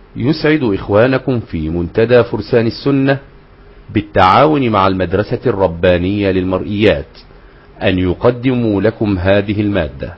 يسعد إخوانكم في منتدى فرسان السنة بالتعاون مع المدرسة الربانية للمرئيات أن يقدموا لكم هذه المادة.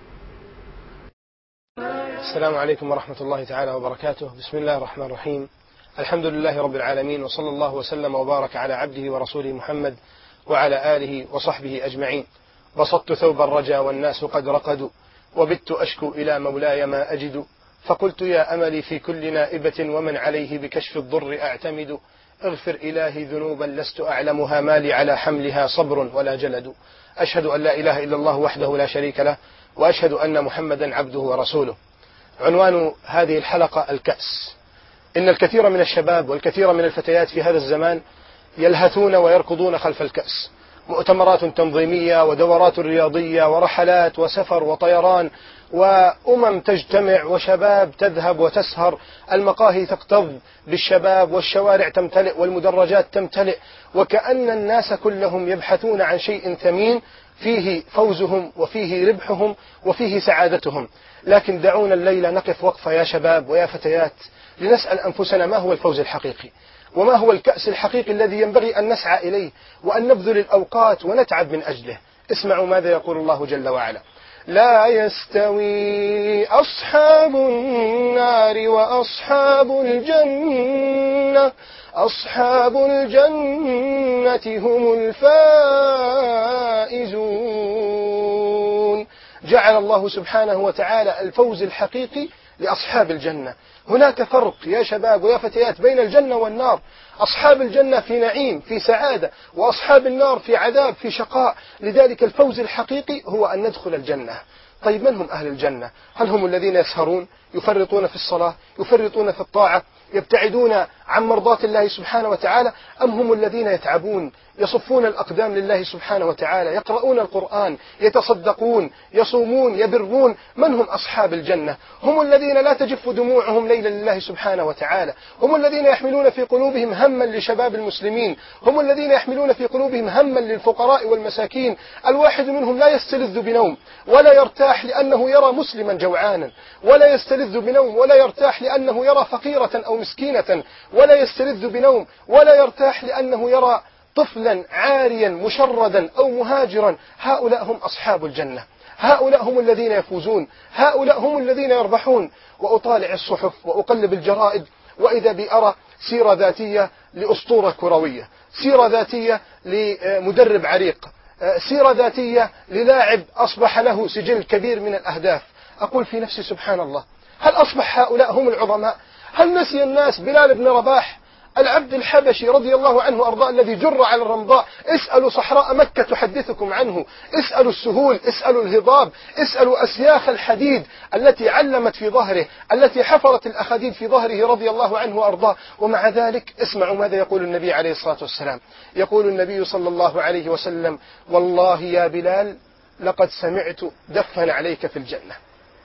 السلام عليكم ورحمة الله تعالى وبركاته. بسم الله الرحمن الرحيم. الحمد لله رب العالمين، وصلى الله وسلم وبارك على عبده ورسوله محمد وعلى آله وصحبه أجمعين. بسطت ثوب الرجا والناس قد رقدوا، وبت أشكو إلى مولاي ما أجد، فقلت يا أملي في كل نائبة ومن عليه بكشف الضر أعتمد، اغفر إلهي ذنوبا لست أعلمها، ما لي على حملها صبر ولا جلد. أشهد أن لا إله إلا الله وحده لا شريك له، وأشهد أن محمدا عبده ورسوله. عنوان هذه الحلقة الكأس. إن الكثير من الشباب والكثير من الفتيات في هذا الزمان يلهثون ويركضون خلف الكأس، مؤتمرات تنظيمية ودورات رياضية ورحلات وسفر وطيران وأمم تجتمع وشباب تذهب وتسهر، المقاهي تكتظ بالشباب والشوارع تمتلئ والمدرجات تمتلئ، وكأن الناس كلهم يبحثون عن شيء ثمين فيه فوزهم وفيه ربحهم وفيه سعادتهم. لكن دعونا الليلة نقف وقفة يا شباب ويا فتيات لنسأل أنفسنا ما هو الفوز الحقيقي، وما هو الكأس الحقيقي الذي ينبغي أن نسعى إليه وأن نبذل الأوقات ونتعب من أجله. اسمعوا ماذا يقول الله جل وعلا: لا يستوي أصحاب النار وأصحاب الجنة، أصحاب الجنة هم الفائزون. جعل الله سبحانه وتعالى الفوز الحقيقي لأصحاب الجنة. هناك فرق يا شباب ويا فتيات بين الجنة والنار. أصحاب الجنة في نعيم في سعادة، وأصحاب النار في عذاب في شقاء. لذلك الفوز الحقيقي هو أن ندخل الجنة. طيب من هم أهل الجنة؟ هل هم الذين يسهرون، يفرطون في الصلاة، يفرطون في الطاعة، يبتعدون عن مرضاة الله سبحانه وتعالى، أم هم الذين يتعبون يصفون الأقدام لله سبحانه وتعالى، يقرؤون القرآن، يتصدقون، يصومون، يبرون؟ من هم أصحاب الجنة؟ هم الذين لا تجف دموعهم ليلا لله سبحانه وتعالى، هم الذين يحملون في قلوبهم هما لشباب المسلمين، هم الذين يحملون في قلوبهم هما للفقراء والمساكين. الواحد منهم لا يستلذ بنوم ولا يرتاح لأنه يرى مسلما جوعانا، ولا يستلذ بنوم ولا يرتاح لأنه يرى فقيرة أو مسكينة، ولا يستلذ بنوم ولا يرتاح لأنه يرى طفلا عاريا مشردا أو مهاجرا. هؤلاء هم أصحاب الجنة، هؤلاء هم الذين يفوزون، هؤلاء هم الذين يربحون. وأطالع الصحف وأقلب الجرائد وإذا بأرى سيرة ذاتية لأسطورة كروية، سيرة ذاتية لمدرب عريق، سيرة ذاتية للاعب أصبح له سجل كبير من الأهداف. أقول في نفسي سبحان الله، هل أصبح هؤلاء هم العظماء؟ هل نسي الناس بلال بن رباح العبد الحبشي رضي الله عنه وأرضاه الذي جر على الرمضاء؟ اسألوا صحراء مكة تحدثكم عنه، اسألوا السهول، اسألوا الهضاب، اسألوا أسياخ الحديد التي علمت في ظهره، التي حفرت الأخاديد في ظهره رضي الله عنه وأرضاه. ومع ذلك اسمعوا ماذا يقول النبي عليه الصلاة والسلام. يقول النبي صلى الله عليه وسلم: والله يا بلال لقد سمعت دفن عليك في الجنة.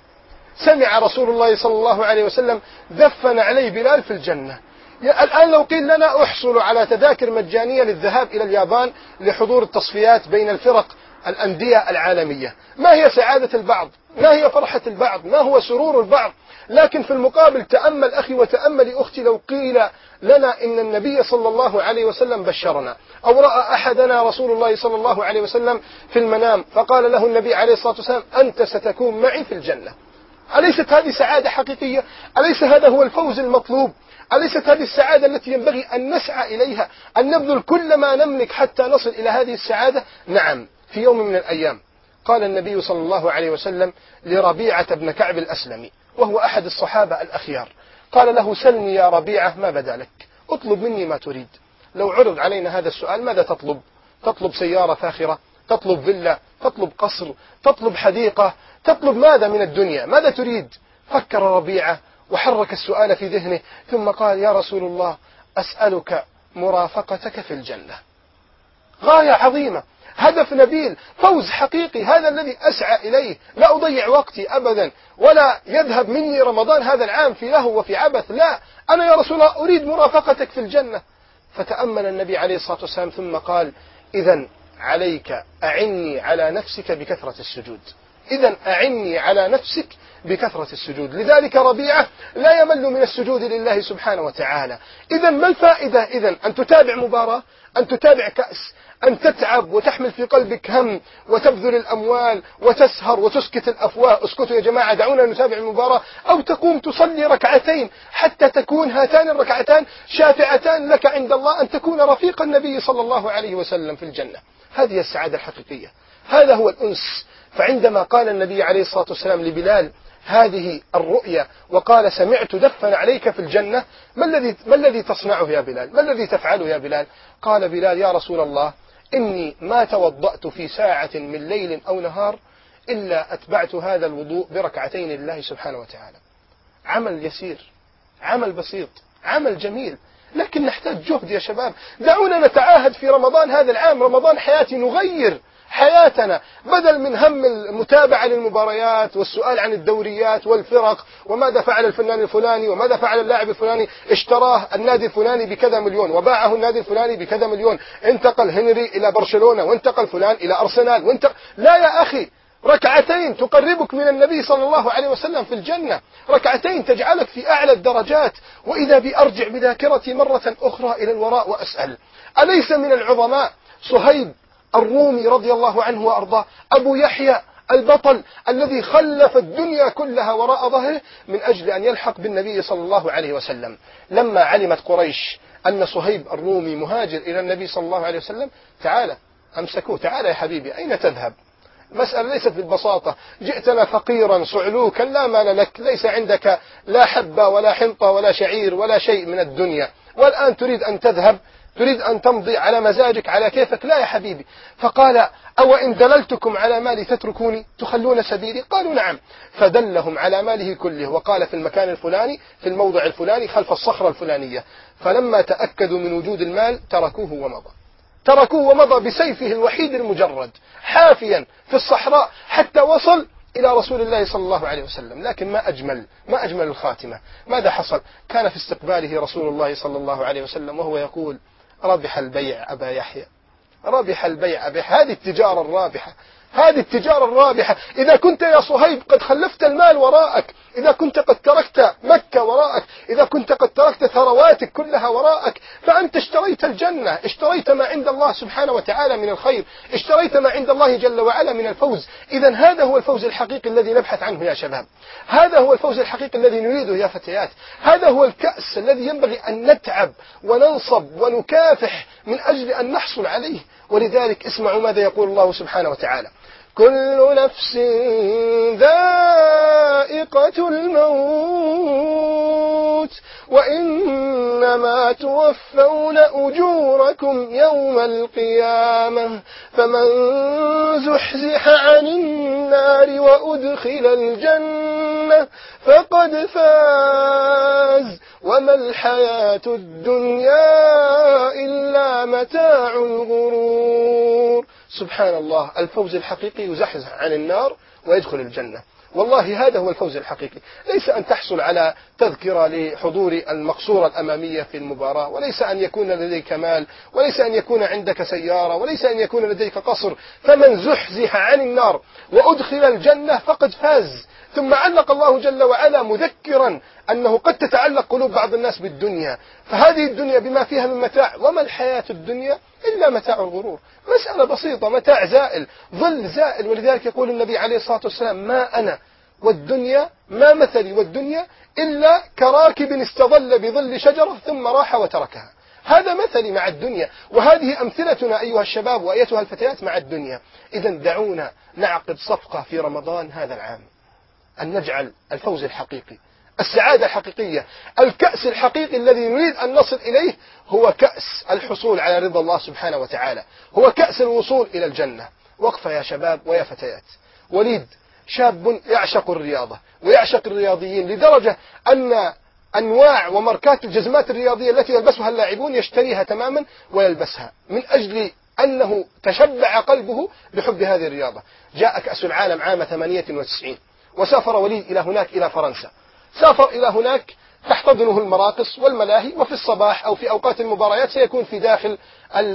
سمع رسول الله صلى الله عليه وسلم دفن عليه بلال في الجنة. الآن لو قيل لنا احصل على تذاكر مجانية للذهاب إلى اليابان لحضور التصفيات بين الفرق الأندية العالمية، ما هي سعادة البعض؟ ما هي فرحة البعض؟ ما هو سرور البعض؟ لكن في المقابل تأمل أخي وتأمل أختي، لو قيل لنا إن النبي صلى الله عليه وسلم بشرنا، أو رأى أحدنا رسول الله صلى الله عليه وسلم في المنام فقال له النبي عليه الصلاة والسلام: أنت ستكون معي في الجنة. أليست هذه سعادة حقيقية؟ أليس هذا هو الفوز المطلوب؟ أليست هذه السعادة التي ينبغي أن نسعى إليها، أن نبذل كل ما نملك حتى نصل إلى هذه السعادة؟ نعم. في يوم من الأيام قال النبي صلى الله عليه وسلم لربيعة بن كعب الأسلمي، وهو أحد الصحابة الأخيار، قال له: سلني يا ربيعة ما بدا لك، اطلب مني ما تريد. لو عرض علينا هذا السؤال ماذا تطلب؟ تطلب سيارة فاخرة؟ تطلب فيلا؟ تطلب قصر؟ تطلب حديقة؟ تطلب ماذا من الدنيا؟ ماذا تريد؟ فكر ربيعة وحرك السؤال في ذهنه، ثم قال: يا رسول الله، أسألك مرافقتك في الجنة. غاية عظيمة، هدف نبيل، فوز حقيقي، هذا الذي أسعى إليه. لا أضيع وقتي أبدا، ولا يذهب مني رمضان هذا العام في لهو وفي عبث، لا، أنا يا رسول الله أريد مرافقتك في الجنة. فتأمل النبي عليه الصلاة والسلام ثم قال: إذن عليك أعني على نفسك بكثرة السجود. إذن أعني على نفسك بكثرة السجود. لذلك ربيعة لا يمل من السجود لله سبحانه وتعالى. إذن ما الفائدة إذن أن تتابع مباراة، أن تتابع كأس، أن تتعب وتحمل في قلبك هم وتبذل الأموال وتسهر وتسكت الأفواه؟ اسكتوا يا جماعة، دعونا نتابع المباراة. أو تقوم تصلي ركعتين حتى تكون هاتان الركعتان شافعتان لك عند الله أن تكون رفيق النبي صلى الله عليه وسلم في الجنة. هذه السعادة الحقيقية، هذا هو الأنس. فعندما قال النبي عليه الصلاة والسلام لبلال هذه الرؤيا وقال سمعت دفا عليك في الجنة، ما الذي تصنعه يا بلال؟ ما الذي تفعله يا بلال؟ قال بلال يا رسول الله إني ما توضأت في ساعة من ليل أو نهار إلا أتبعت هذا الوضوء بركعتين لله سبحانه وتعالى. عمل يسير، عمل بسيط، عمل جميل، لكن نحتاج جهد يا شباب. دعونا نتعاهد في رمضان هذا العام، رمضان حياتي، نغير حياتنا بدل من هم المتابعة للمباريات والسؤال عن الدوريات والفرق وماذا فعل الفنان الفلاني وماذا فعل اللاعب الفلاني، اشتراه النادي الفلاني بكذا مليون وباعه النادي الفلاني بكذا مليون، انتقل هنري إلى برشلونة وانتقل فلان إلى أرسنال لا يا أخي، ركعتين تقربك من النبي صلى الله عليه وسلم في الجنة، ركعتين تجعلك في أعلى الدرجات. وإذا بأرجع بذاكرتي مرة أخرى إلى الوراء وأسأل، أليس من العظماء صهيب الرومي رضي الله عنه وأرضاه، أبو يحيى البطل الذي خلف الدنيا كلها وراء ظهره من أجل أن يلحق بالنبي صلى الله عليه وسلم؟ لما علمت قريش أن صهيب الرومي مهاجر إلى النبي صلى الله عليه وسلم، تعال أمسكوه، تعال يا حبيبي أين تذهب؟ مسألة ليست بالبساطة، جئتنا فقيرا صعلوكا لا مال لك، ليس عندك لا حبة ولا حنطة ولا شعير ولا شيء من الدنيا، والآن تريد أن تذهب، تريد أن تمضي على مزاجك على كيفك؟ لا يا حبيبي. فقال أو إن دللتكم على مالي تتركوني تخلون سبيلي؟ قالوا نعم. فدلهم على ماله كله وقال في المكان الفلاني في الموضع الفلاني خلف الصخرة الفلانية. فلما تأكدوا من وجود المال تركوه ومضى بسيفه الوحيد المجرد حافيا في الصحراء حتى وصل إلى رسول الله صلى الله عليه وسلم. لكن ما أجمل الخاتمة. ماذا حصل؟ كان في استقباله رسول الله صلى الله عليه وسلم وهو يقول ربح البيع أبا يحيى، ربح البيع أبا يحيى. هذه التجارة الرابحة، هذه التجارة الرابحة. إذا كنت يا صهيب قد خلفت المال وراءك، إذا كنت قد تركت مكة وراءك، إذا كنت قد تركت ثرواتك كلها وراءك، فأنت اشتريت الجنة، اشتريت ما عند الله سبحانه وتعالى من الخير، اشتريت ما عند الله جل وعلا من الفوز. إذن هذا هو الفوز الحقيقي الذي نبحث عنه يا شباب، هذا هو الفوز الحقيقي الذي نريده يا فتيات، هذا هو الكأس الذي ينبغي أن نتعب وننصب ونكافح من أجل أن نحصل عليه. ولذلك اسمعوا ماذا يقول الله سبحانه وتعالى: كل نفس ذائقة الموت وإنما توفون أجوركم يوم القيامة فمن زحزح عن النار وأدخل الجنة فقد فاز وما الحياة الدنيا إلا متاع الغرور. سبحان الله، الفوز الحقيقي يزحزح عن النار ويدخل الجنة. والله هذا هو الفوز الحقيقي، ليس أن تحصل على تذكرة لحضور المقصورة الأمامية في المباراة، وليس أن يكون لديك مال، وليس أن يكون عندك سيارة، وليس أن يكون لديك قصر. فمن زحزح عن النار وأدخل الجنة فقد فاز. ثم علق الله جل وعلا مذكرا أنه قد تتعلق قلوب بعض الناس بالدنيا، فهذه الدنيا بما فيها من متاع، وما الحياة الدنيا إلا متاع الغرور. مسألة بسيطة، متاع زائل، ظل زائل. ولذلك يقول النبي عليه الصلاة والسلام: ما أنا والدنيا، ما مثلي والدنيا إلا كراكب استظل بظل شجرة ثم راح وتركها. هذا مثلي مع الدنيا، وهذه أمثلتنا أيها الشباب وأيتها الفتيات مع الدنيا. إذن دعونا نعقد صفقة في رمضان هذا العام، أن نجعل الفوز الحقيقي، السعادة الحقيقية، الكأس الحقيقي الذي نريد أن نصل إليه هو كأس الحصول على رضا الله سبحانه وتعالى، هو كأس الوصول إلى الجنة. وقفة يا شباب ويا فتيات. وليد شاب يعشق الرياضة ويعشق الرياضيين لدرجة أن أنواع وماركات الجزمات الرياضية التي يلبسها اللاعبون يشتريها تماما ويلبسها من أجل أنه تشبع قلبه بحب هذه الرياضة. جاء كأس العالم عام 98 وسافر وليد إلى هناك، إلى فرنسا. سافر إلى هناك تحتضنه المراقص والملاهي، وفي الصباح أو في أوقات المباريات سيكون في داخل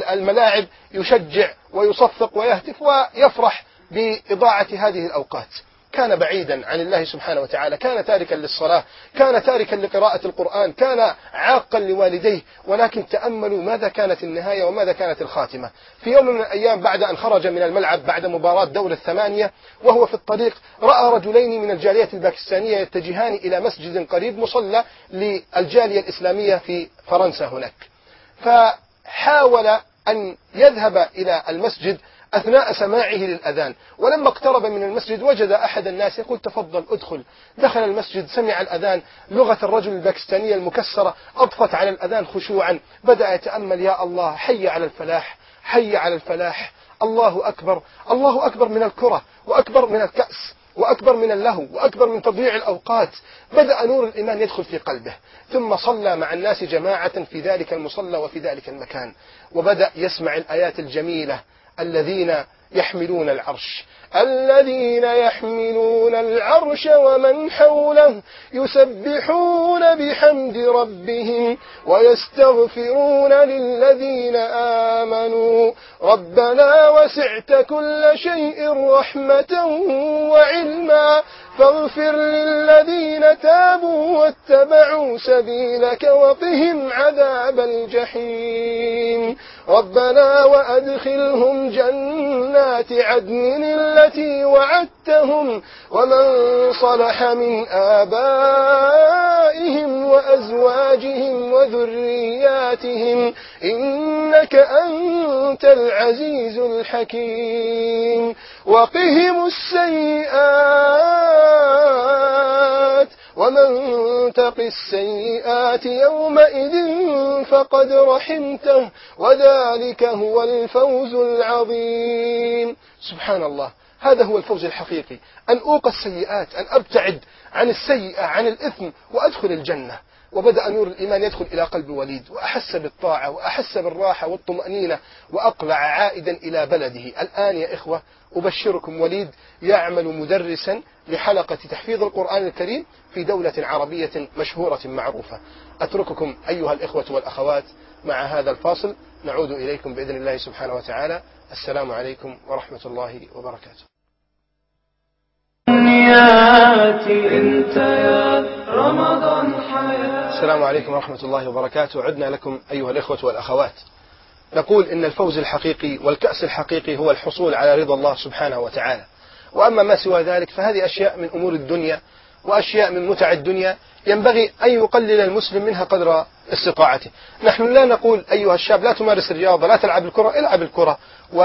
الملاعب يشجع ويصفق ويهتف ويفرح بإضاعة هذه الأوقات. كان بعيدا عن الله سبحانه وتعالى، كان تاركا للصلاة، كان تاركا لقراءة القرآن، كان عاقا لوالديه، ولكن تأملوا ماذا كانت النهاية وماذا كانت الخاتمة. في يوم من الأيام بعد أن خرج من الملعب بعد مباراة دور الثمانية وهو في الطريق، رأى رجلين من الجالية الباكستانية يتجهان إلى مسجد قريب مصلى للجالية الإسلامية في فرنسا هناك، فحاول أن يذهب إلى المسجد أثناء سماعه للأذان، ولما اقترب من المسجد وجد أحد الناس يقول تفضل ادخل. دخل المسجد، سمع الأذان، لغة الرجل الباكستانية المكسرة أضفت على الأذان خشوعا، بدأ يتأمل يا الله حي على الفلاح، حي على الفلاح، الله أكبر، الله أكبر من الكرة وأكبر من الكأس وأكبر من اللهو وأكبر من تضييع الأوقات. بدأ نور الإيمان يدخل في قلبه، ثم صلى مع الناس جماعة في ذلك المصلى وفي ذلك المكان، وبدأ يسمع الآيات الجميلة: الذين يحملون العرش، الذين يحملون العرش ومن حوله يسبحون بحمد ربهم ويستغفرون للذين آمنوا ربنا وسعت كل شيء رحمة وعلما فاغفر للذين تابوا واتبعوا سبيلك وقهم عذاب الجحيم ربنا وأدخلهم جنات عدن التي وعدتهم ومن صلح من آبائهم وأزواجهم وذرياتهم إنك أنت العزيز الحكيم وقهم السيئات ومن تق السيئات يومئذ فقد رحمته وذلك هو الفوز العظيم. سبحان الله، هذا هو الفوز الحقيقي، أن أوقى السيئات، أن أبتعد عن السيئة عن الإثم وأدخل الجنة. وبدأ نور الإيمان يدخل إلى قلب وليد، وأحس بالطاعة وأحس بالراحة والطمأنينة، وأقلع عائدا إلى بلده. الآن يا إخوة أبشركم، وليد يعمل مدرسا لحلقة تحفيظ القرآن الكريم في دولة عربية مشهورة معروفة. أترككم أيها الإخوة والأخوات مع هذا الفاصل، نعود إليكم بإذن الله سبحانه وتعالى. السلام عليكم ورحمة الله وبركاته. السلام عليكم ورحمة الله وبركاته. عدنا لكم أيها الإخوة والأخوات. نقول إن الفوز الحقيقي والكأس الحقيقي هو الحصول على رضا الله سبحانه وتعالى، وأما ما سوى ذلك فهذه أشياء من أمور الدنيا وأشياء من متع الدنيا ينبغي أن يقلل المسلم منها قدر استطاعته. نحن لا نقول أيها الشاب لا تمارس الرياضة، لا تلعب الكرة، العب الكرة،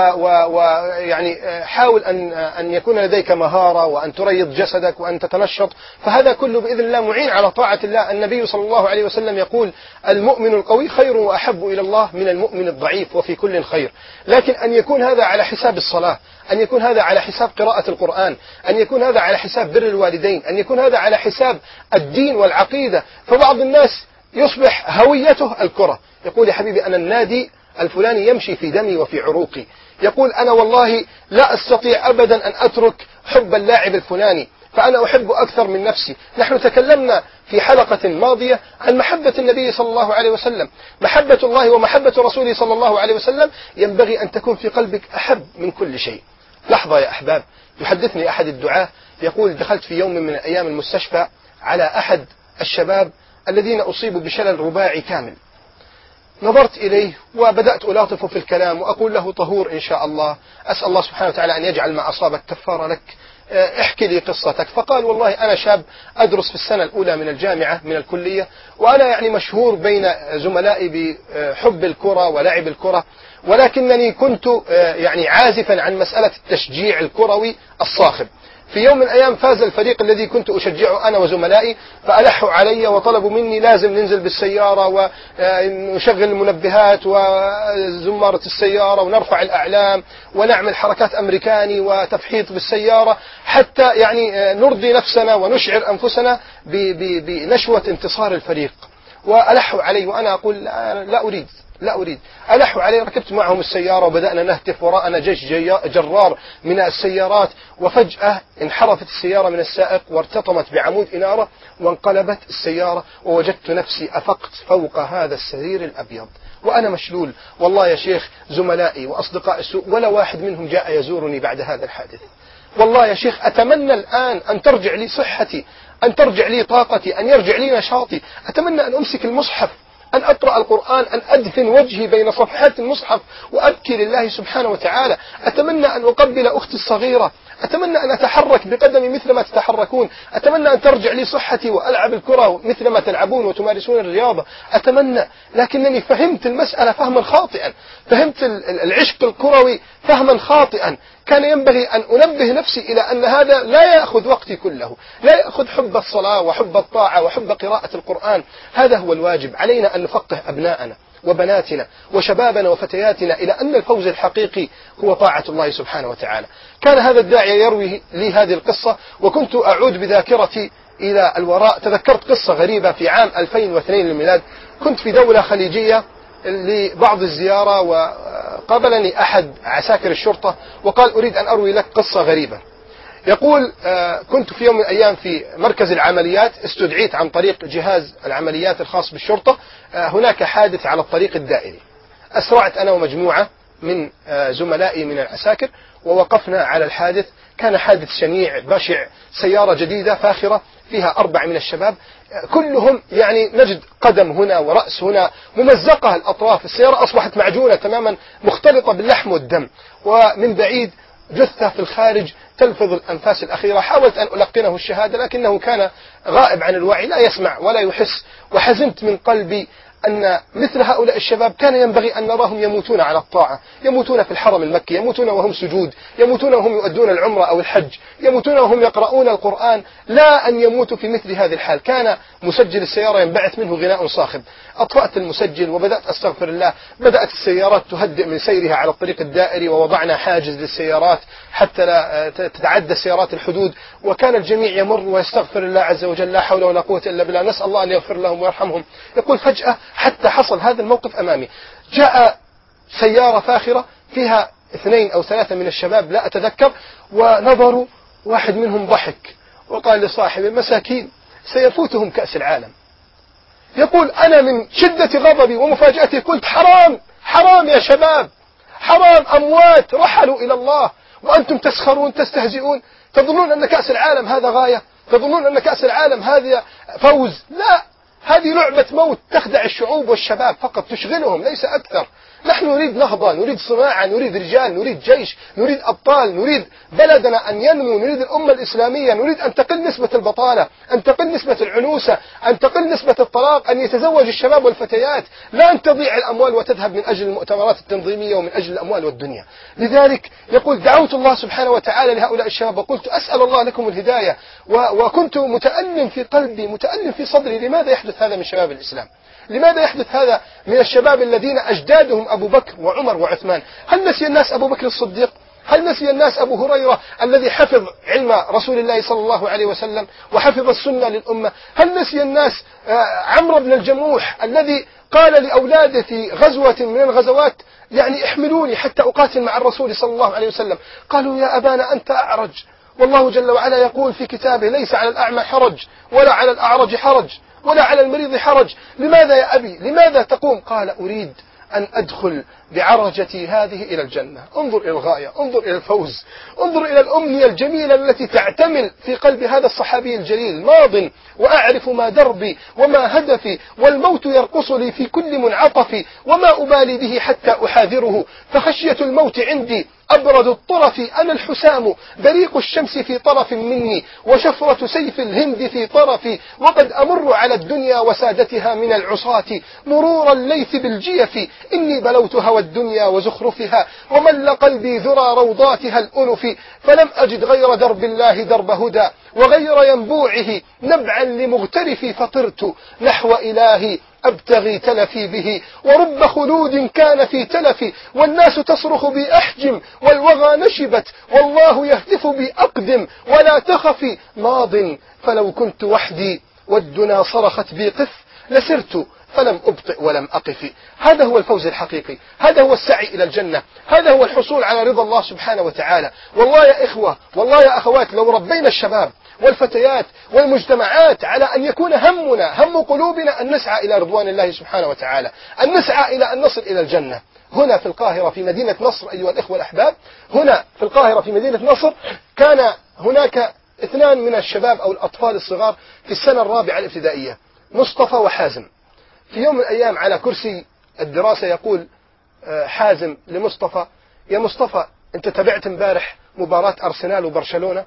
ويعني حاول أن يكون لديك مهارة وأن تريض جسدك وأن تتنشط، فهذا كله بإذن الله معين على طاعة الله. النبي صلى الله عليه وسلم يقول المؤمن القوي خير وأحب إلى الله من المؤمن الضعيف وفي كل خير. لكن أن يكون هذا على حساب الصلاة، أن يكون هذا على حساب قراءة القرآن، أن يكون هذا على حساب بر الوالدين، أن يكون هذا على حساب الدين والعقيدة. فبعض الناس يصبح هويته الكرة، يقول يا حبيبي أنا النادي الفلاني يمشي في دمي وفي عروقي، يقول أنا والله لا أستطيع أبدا أن أترك حب اللاعب الفلاني فأنا أحب أكثر من نفسي. نحن تكلمنا في حلقة ماضية عن محبة النبي صلى الله عليه وسلم، محبة الله ومحبة رسوله صلى الله عليه وسلم ينبغي أن تكون في قلبك أحب من كل شيء. لحظة يا أحباب، يحدثني أحد الدعاة يقول دخلت في يوم من الأيام المستشفى على أحد الشباب الذين أصيبوا بشلل رباعي كامل، نظرت إليه وبدأت ألاطف في الكلام وأقول له طهور إن شاء الله، أسأل الله سبحانه وتعالى أن يجعل ما أصابك كفارة لك، احكي لي قصتك. فقال والله أنا شاب أدرس في السنة الأولى من الجامعة من الكلية، وأنا يعني مشهور بين زملائي بحب الكرة ولعب الكرة، ولكنني كنت يعني عازفا عن مسألة التشجيع الكروي الصاخب. في يوم من الأيام فاز الفريق الذي كنت أشجعه أنا وزملائي، فألحوا علي وطلبوا مني لازم ننزل بالسيارة ونشغل المنبهات وزمارة السيارة ونرفع الأعلام ونعمل حركات أمريكاني وتفحيط بالسيارة حتى يعني نرضي نفسنا ونشعر أنفسنا بنشوة انتصار الفريق. وألحوا علي وأنا أقول لا أريد. ألحوا علي، ركبت معهم السيارة وبدأنا نهتف، وراءنا جيش جرار من السيارات، وفجأة انحرفت السيارة من السائق وارتطمت بعمود إنارة وانقلبت السيارة، ووجدت نفسي أفقت فوق هذا السرير الأبيض وأنا مشلول. والله يا شيخ زملائي وأصدقاء السوء ولا واحد منهم جاء يزورني بعد هذا الحادث. والله يا شيخ أتمنى الآن أن ترجع لي صحتي، أن ترجع لي طاقتي، أن يرجع لي نشاطي. أتمنى أن أمسك المصحف، أن أقرأ القرآن، أن أدفن وجهي بين صفحات المصحف وأبكي لله سبحانه وتعالى. أتمنى أن أقبل أختي الصغيرة، أتمنى أن أتحرك بقدمي مثل ما تتحركون، أتمنى أن ترجع لي صحتي وألعب الكرة مثل ما تلعبون وتمارسون الرياضة. أتمنى، لكنني فهمت المسألة فهما خاطئا، فهمت العشق الكروي فهما خاطئا. كان ينبغي أن أنبه نفسي إلى أن هذا لا يأخذ وقتي كله، لا يأخذ حب الصلاة وحب الطاعة وحب قراءة القرآن. هذا هو الواجب علينا، أن نفقه أبناءنا وبناتنا وشبابنا وفتياتنا إلى أن الفوز الحقيقي هو طاعة الله سبحانه وتعالى. كان هذا الداعية يروي لي هذه القصة، وكنت أعود بذاكرتي إلى الوراء. تذكرت قصة غريبة في عام 2002 للميلاد. كنت في دولة خليجية لبعض الزيارة، وقابلني أحد عساكر الشرطة وقال: أريد أن أروي لك قصة غريبة. يقول: كنت في يوم من الأيام في مركز العمليات، استدعيت عن طريق جهاز العمليات الخاص بالشرطة. هناك حادث على الطريق الدائري. أسرعت أنا ومجموعة من زملائي من العساكر ووقفنا على الحادث. كان حادث شنيع بشع، سيارة جديدة فاخرة فيها 4 من الشباب، كلهم يعني نجد قدم هنا ورأس هنا، ممزقة الأطراف، السيارة أصبحت معجونة تماما، مختلطة باللحم والدم، ومن بعيد جثة في الخارج تلفظ الأنفاس الأخيرة. حاولت أن ألقنه الشهادة لكنه كان غائب عن الوعي، لا يسمع ولا يحس. وحزنت من قلبي أن مثل هؤلاء الشباب كان ينبغي أن نراهم يموتون على الطاعة، يموتون في الحرم المكي، يموتون وهم سجود، يموتون وهم يؤدون العمرة أو الحج، يموتون وهم يقرؤون القرآن، لا أن يموتوا في مثل هذه الحال. كان مسجل السيارة ينبعث منه غناء صاخب. أطفأت المسجل وبدأت أستغفر الله. بدأت السيارات تهدئ من سيرها على الطريق الدائري، ووضعنا حاجز للسيارات حتى لا تتعدى السيارات الحدود، وكان الجميع يمر ويستغفر الله عز وجل، لا حول ولا قوة إلا بالله، نسأل الله أن يغفر لهم ويرحمهم. يقول: فجأة حتى حصل هذا الموقف أمامي، جاء سيارة فاخرة فيها 2 أو 3 من الشباب لا أتذكر، ونظروا، واحد منهم ضحك وقال لصاحب: المساكين سيفوتهم كأس العالم. يقول: أنا من شدة غضبي ومفاجأتي قلت: حرام، حرام يا شباب، حرام، أموات رحلوا إلى الله وأنتم تسخرون تستهزئون. تظنون أن كأس العالم هذا غاية؟ تظنون أن كأس العالم هذا فوز؟ لا، هذه لعبة موت تخدع الشعوب والشباب فقط، تشغلهم ليس أكثر. نحن نريد نهضة، نريد صناعة، نريد رجال، نريد جيش، نريد أبطال، نريد بلدنا أن ينمو، نريد الأمة الإسلامية، نريد أن تقل نسبة البطالة، أن تقل نسبة العنوسة، أن تقل نسبة الطلاق، أن يتزوج الشباب والفتيات، لا أن تضيع الأموال وتذهب من أجل المؤتمرات التنظيمية ومن أجل الأموال والدنيا. لذلك يقول: دعوت الله سبحانه وتعالى لهؤلاء الشباب وقلت: أسأل الله لكم الهداية. وكنت متألم في قلبي، متألم في صدري، لماذا يحدث هذا من شباب الإسلام؟ لماذا يحدث هذا من الشباب الذين أجدادهم أبو بكر وعمر وعثمان؟ هل نسي الناس أبو بكر الصديق؟ هل نسي الناس أبو هريرة الذي حفظ علم رسول الله صلى الله عليه وسلم وحفظ السنة للأمة؟ هل نسي الناس عمرو بن الجموح الذي قال لأولاده في غزوة من الغزوات: يعني احملوني حتى أقاتل مع الرسول صلى الله عليه وسلم؟ قالوا: يا أبانا أنت أعرج، والله جل وعلا يقول في كتابه: ليس على الأعمى حرج ولا على الأعرج حرج ولا على المريض حرج. لماذا يا أبي؟ لماذا تقوم؟ قال: أريد أن أدخل بعرجتي هذه إلى الجنة. انظر إلى الغاية، انظر إلى الفوز، انظر إلى الأمنية الجميلة التي تعتمل في قلب هذا الصحابي الجليل: ماض وأعرف ما دربي وما هدفي، والموت يرقص لي في كل منعطف، وما أبالي به حتى أحاذره، فخشية الموت عندي أبرد الطرف، أنا الحسام بريق الشمس في طرف مني، وشفرة سيف الهند في طرفي، وقد أمر على الدنيا وسادتها من العصاة مرور الليث بالجيف، إني بلوت هوى الدنيا وزخرفها، ومل قلبي ذرى روضاتها الأنف، فلم أجد غير درب الله درب هدى، وغير ينبوعه نبعا لمغترفي، فطرت نحو إلهي أبتغي تلفي به، ورب خلود كان في تلفي، والناس تصرخ بي أحجم، والوغى نشبت، والله يهتف بي أقدم ولا تخفي، ماض فلو كنت وحدي والدنا صرخت بي قف، لسرت فلم أبطئ ولم أقف. هذا هو الفوز الحقيقي، هذا هو السعي إلى الجنة، هذا هو الحصول على رضا الله سبحانه وتعالى. والله يا إخوة، والله يا أخوات، لو ربينا الشباب والفتيات والمجتمعات على أن يكون همنا، هم قلوبنا، أن نسعى إلى رضوان الله سبحانه وتعالى، أن نسعى إلى أن نصل إلى الجنة. هنا في القاهرة في مدينة نصر أيها الإخوة الأحباب، هنا في القاهرة في مدينة نصر كان هناك 2 من الشباب أو الأطفال الصغار في السنة الرابعة الابتدائية، مصطفى وحازم. في يوم من الأيام على كرسي الدراسة يقول حازم لمصطفى: يا مصطفى أنت تابعت امبارح مباراة أرسنال وبرشلونة؟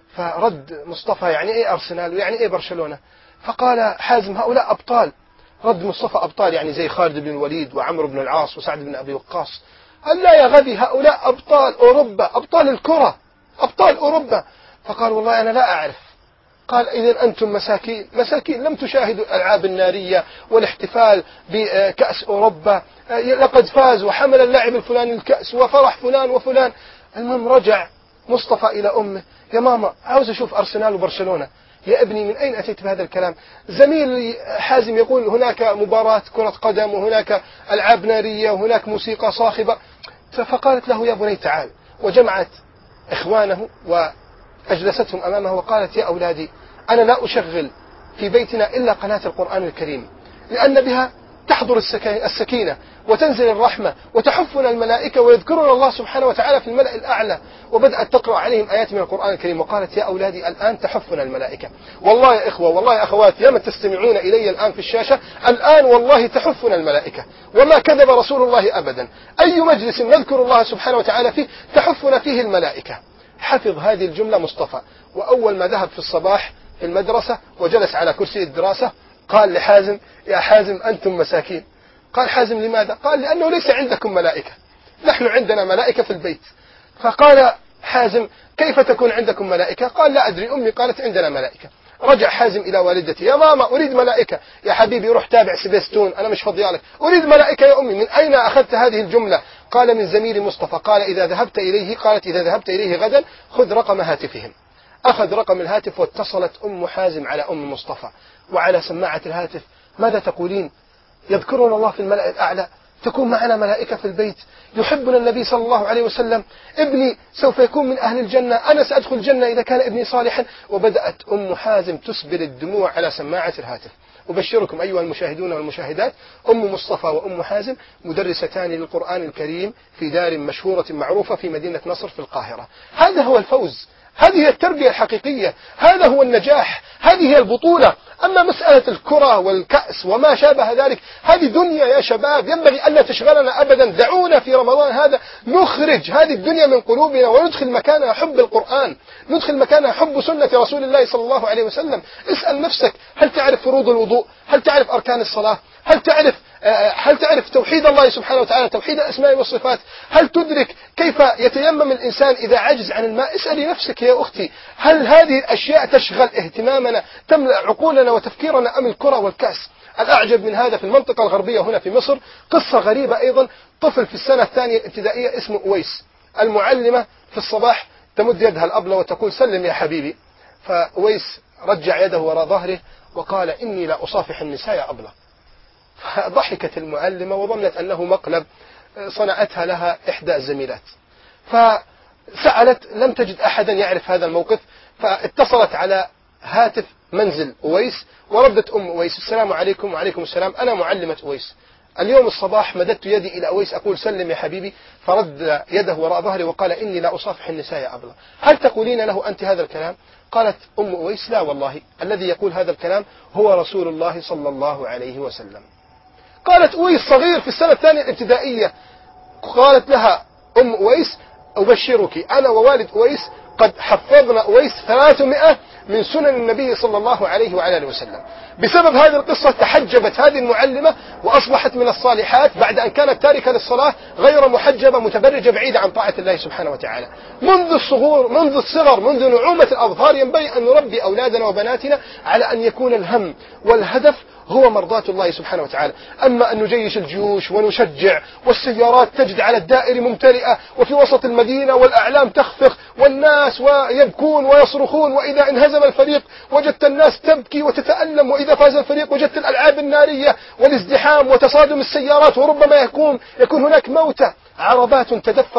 فرد مصطفى: يعني إيه أرسنال ويعني إيه برشلونة؟ فقال حازم: هؤلاء أبطال. رد مصطفى: أبطال يعني زي خالد بن الوليد وعمرو بن العاص وسعد بن أبي وقاص. قال: لا يا غبي، هؤلاء أبطال أوروبا، أبطال الكرة، أبطال أوروبا. فقال: والله أنا لا أعرف. قال: إذن أنتم مساكين، مساكين لم تشاهدوا الألعاب النارية والاحتفال بكأس أوروبا، لقد فاز وحمل اللاعب الفلاني الكأس وفرح فلان وفلان. المهم رجع مصطفى إلى أمه: يا ماما عاوز أشوف أرسنال وبرشلونة. يا ابني من أين أتيت بهذا الكلام؟ زميل حازم يقول هناك مباراة كرة قدم وهناك ألعاب نارية وهناك موسيقى صاخبة. فقالت له: يا بني تعال. وجمعت إخوانه وأجلستهم أمامه وقالت: يا أولادي أنا لا أشغل في بيتنا إلا قناة القرآن الكريم، لأن بها تحضر السكينة وتنزل الرحمة وتحفنا الملائكة ويذكرون الله سبحانه وتعالى في الملأ الأعلى. وبدأت تقرأ عليهم آيات من القرآن الكريم وقالت: يا أولادي الآن تحفنا الملائكة. والله يا إخوة، والله يا أخوات، يا من تستمعون إلي الآن في الشاشة، الآن والله تحفنا الملائكة، وما كذب رسول الله أبدا. أي مجلس نذكر الله سبحانه وتعالى فيه تحفنا فيه الملائكة. حفظ هذه الجملة مصطفى، وأول ما ذهب في الصباح في المدرسة وجلس على كرسي الدراسة قال لحازم: يا حازم أنتم مساكين. قال حازم: لماذا؟ قال: لأنه ليس عندكم ملائكة، نحن عندنا ملائكة في البيت. فقال حازم: كيف تكون عندكم ملائكة؟ قال: لا أدري، أمي قالت عندنا ملائكة. رجع حازم إلى والدته: يا ماما أريد ملائكة. يا حبيبي روح تابع سبيستون، أنا مش فضيالك. أريد ملائكة يا أمي. من أين أخذت هذه الجملة؟ قال: من زميل مصطفى. قال: إذا ذهبت إليه، قالت: إذا ذهبت إليه غدا خذ رقم هاتفهم. أخذ رقم الهاتف واتصلت أم حازم على أم مصطفى، وعلى سماعة الهاتف: ماذا تقولين؟ يذكرون الله في الملأ الأعلى، تكون معنا ملائكة في البيت، يحبنا النبي صلى الله عليه وسلم، ابني سوف يكون من أهل الجنة، أنا سأدخل الجنة إذا كان ابني صالحا. وبدأت أم حازم تسبل الدموع على سماعة الهاتف. أبشركم أيها المشاهدون والمشاهدات، أم مصطفى وأم حازم مدرستان للقرآن الكريم في دار مشهورة معروفة في مدينة نصر في القاهرة. هذا هو الفوز، هذه هي التربية الحقيقية، هذا هو النجاح، هذه هي البطولة. أما مسألة الكرة والكأس وما شابه ذلك هذه دنيا يا شباب، ينبغي ألا تشغلنا أبدا. دعونا في رمضان هذا نخرج هذه الدنيا من قلوبنا وندخل مكانها حب القرآن، ندخل مكانها حب سنة رسول الله صلى الله عليه وسلم. اسأل نفسك: هل تعرف فروض الوضوء؟ هل تعرف أركان الصلاة؟ هل تعرف توحيد الله سبحانه وتعالى، توحيد الأسماء والصفات؟ هل تدرك كيف يتيمم الإنسان إذا عجز عن الماء؟ اسألي نفسك يا أختي: هل هذه الأشياء تشغل اهتمامنا، تملأ عقولنا وتفكيرنا، أم الكرة والكأس؟ الأعجب من هذا في المنطقة الغربية هنا في مصر قصة غريبة أيضا. طفل في السنة الثانية الابتدائية اسمه أويس، المعلمة في الصباح تمد يدها الأبلة وتقول: سلم يا حبيبي. فأويس رجع يده وراء ظهره وقال: إني لا أصافح النساء يا أبلة. فضحكت المعلمة وظنت أنه مقلب صنعتها لها إحدى الزميلات، فسألت لم تجد أحدا يعرف هذا الموقف، فاتصلت على هاتف منزل أويس وردت أم أويس: السلام عليكم. وعليكم السلام، أنا معلمة أويس. اليوم الصباح مددت يدي إلى أويس أقول: سلم يا حبيبي، فرد يده وراء ظهري وقال: إني لا أصافح النساء يا أبلة. هل تقولين له أنت هذا الكلام؟ قالت أم أويس: لا والله، الذي يقول هذا الكلام هو رسول الله صلى الله عليه وسلم. قالت أويس صغير في السنة الثانية الابتدائية. قالت لها أم أويس: أبشرك أنا ووالد أويس قد حفظنا أويس 300 من سنن النبي صلى الله عليه وعلى آله وسلم. بسبب هذه القصة تحجبت هذه المعلمة وأصبحت من الصالحات بعد أن كانت تاركة للصلاة، غير محجبة، متبرجة، بعيدة عن طاعة الله سبحانه وتعالى. منذ الصغر، منذ نعومة الأظفار ينبغي أن نربي أولادنا وبناتنا على أن يكون الهم والهدف هو مرضاة الله سبحانه وتعالى. أما أن نجيش الجيوش ونشجع والسيارات تجد على الدائر ممتلئة وفي وسط المدينة والأعلام تخفق والناس ويبكون ويصرخون، وإذا انهزم الفريق وجدت الناس تبكي وتتألم، وإذا فاز الفريق وجدت الألعاب النارية والازدحام وتصادم السيارات، وربما يكون هناك موتى، عربات تدفقت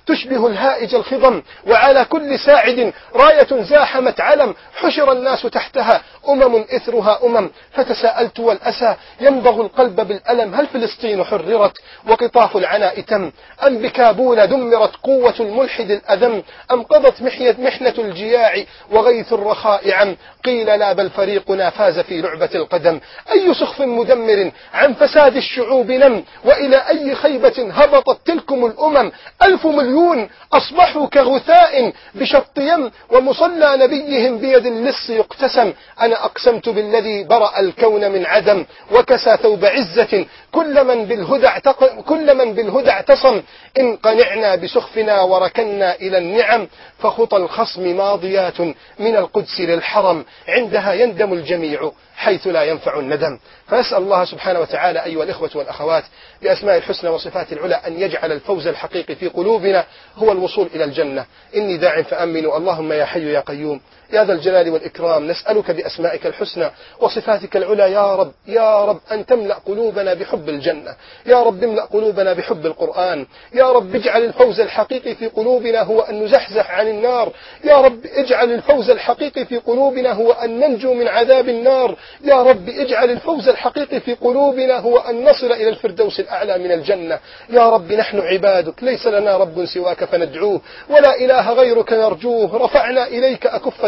تشبه الهائج الخضم، وعلى كل ساعد راية زاحمت علم حشر الناس تحتها، إثرها فتساءلت والأسى ينبغ القلب بالألم، هل فلسطين حررت وقطاف العناء تم، أم بكابول دمرت قوة الملحد الأذم، أم قضت محنة الجياع وغيث الرخاء عم، قيل لا بل فريقنا فاز في لعبة القدم، أي سخف مدمر عن فساد الشعوب نم، وإلى أي خيبة هبطت تلكم الأمم، 1,000 مليون أصبحوا كغثاء بشط يم، ومصلى نبيهم بيد اللص يقتسم، أنا أقسمت بالذي برأ الكون من عدم، وكسى ثوب عزة كل من بالهدى اعتصم، إن قنعنا بسخفنا وركنا إلى النعم، فخطى الخصم ماضيات من القدس للحرم، عندها يندم الجميع حيث لا ينفع الندم. فأسأل الله سبحانه وتعالى أيها الإخوة والأخوات بأسماء الحسنى وصفات العلى أن يجعل الفوز الحقيقي في قلوبنا هو الوصول إلى الجنة. إني داع فأمنوا، اللهم يا حي يا قيوم يا ذا الجلال والإكرام، نسألك بأسمائك الحسنى وصفاتك العلى يا رب أن تملأ قلوبنا بحب الجنة، يا رب املأ قلوبنا بحب القرآن، يا رب اجعل الفوز الحقيقي في قلوبنا هو أن نزحزح عن النار، يا رب اجعل الفوز الحقيقي في قلوبنا هو أن ننجو من عذاب النار، يا رب اجعل الفوز الحقيقي في قلوبنا هو أن نصل إلى الفردوس الأعلى من الجنة. يا رب نحن عبادك، ليس لنا رب سواك فندعوه، ولا إله غيرك نرجوه، رفعنا إليك أكف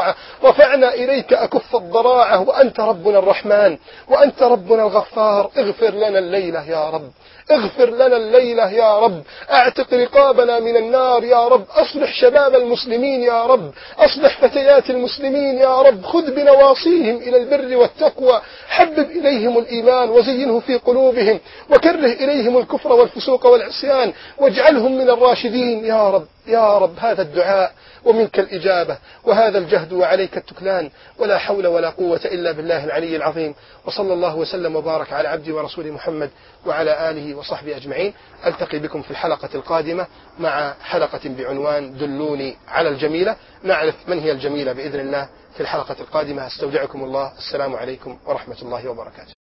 الضراعة، وأنت ربنا الرحمن وأنت ربنا الغفار، اغفر لنا الليلة يا رب، اغفر لنا الليلة يا رب، اعتق رقابنا من النار يا رب، أصلح شباب المسلمين يا رب، أصلح فتيات المسلمين يا رب، خذ بنواصيهم إلى البر والتقوى، حبب إليهم الإيمان وزينه في قلوبهم، وكره إليهم الكفر والفسوق والعصيان، واجعلهم من الراشدين يا رب هذا الدعاء ومنك الإجابة، وهذا الجهد وعليك التكلان، ولا حول ولا قوة إلا بالله العلي العظيم. وصلى الله وسلم وبارك على عبده ورسوله محمد وعلى آله وصحبه أجمعين. ألتقي بكم في الحلقة القادمة مع حلقة بعنوان دلوني على الجميلة، نعرف من هي الجميلة بإذن الله في الحلقة القادمة. استودعكم الله، السلام عليكم ورحمة الله وبركاته.